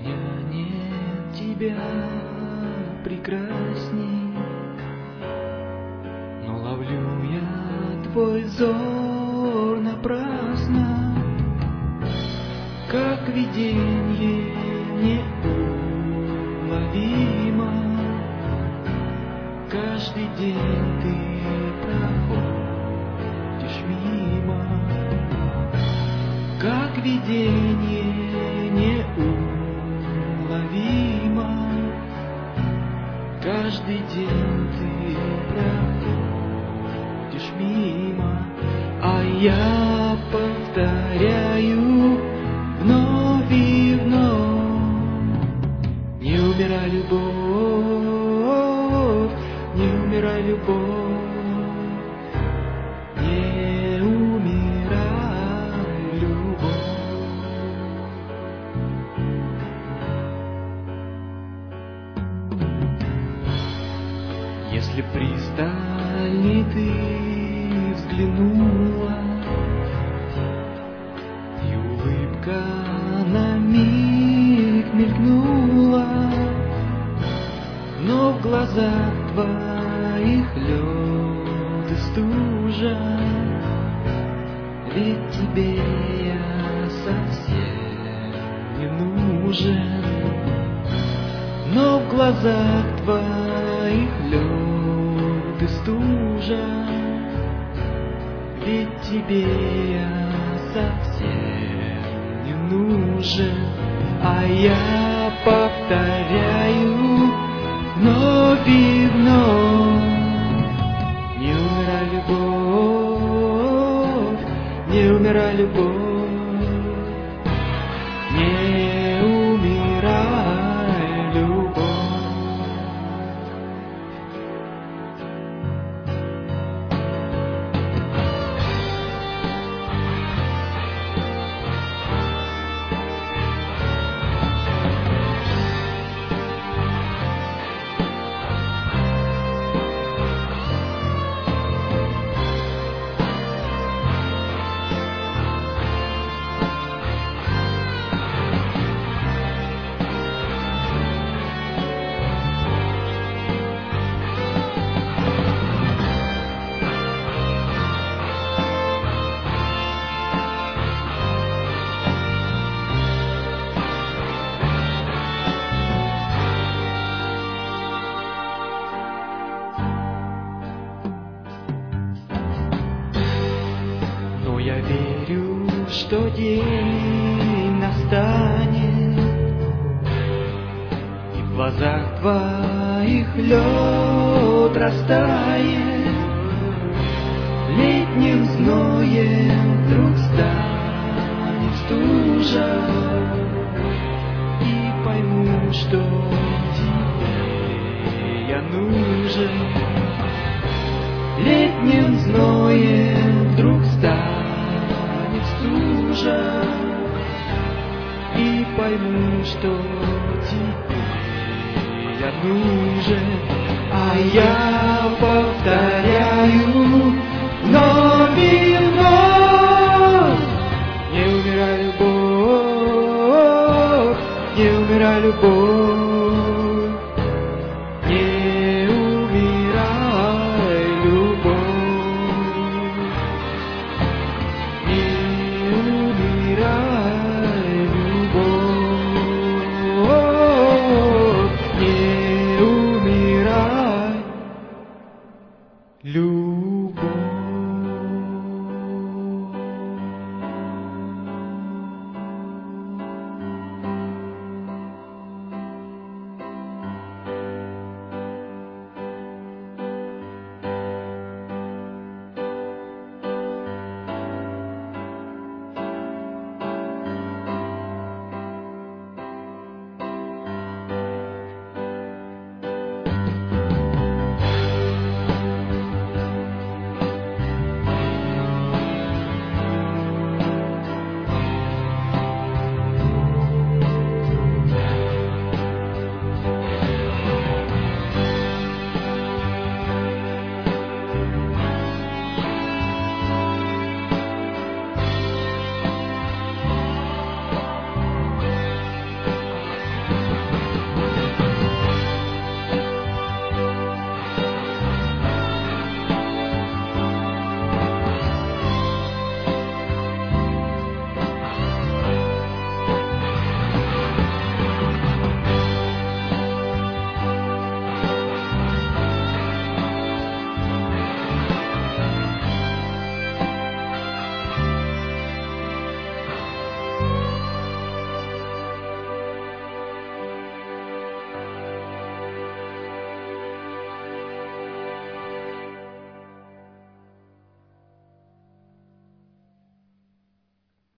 нет тебя прекрасней, но ловлю я твой взор напрасно, как виденье неуловимо. Каждый день ты проходишь мимо, как виденье неуловимо. Каждый день ты проходишь мимо, а я повторяю вновь и вновь: не умирай, любовь, не умирай, любовь, не умирай, любовь. Если пристальней ты взглянула, и улыбка на миг мелькнула, но в глазах твоих лед и стужа, ведь тебе я совсем не нужен. Но в глазах твоих лед и стужа, ведь тебе я совсем не нужен. А я повторяю вновь и вновь: не умирай, любовь, не умирай, любовь, не умирай, любовь. Я верю, что день настанет, и в глазах твоих лед растает, летним зноем вдруг станет стужа, и пойму, что тебе я нужен. Летним зноем вдруг станет стужа, и пойму, что тебе я нужен. А я повторяю вновь и вновь: не умирай, любовь, не умирай, любовь, не умирай, любовь, не умирай, любовь, не умирай, любовь.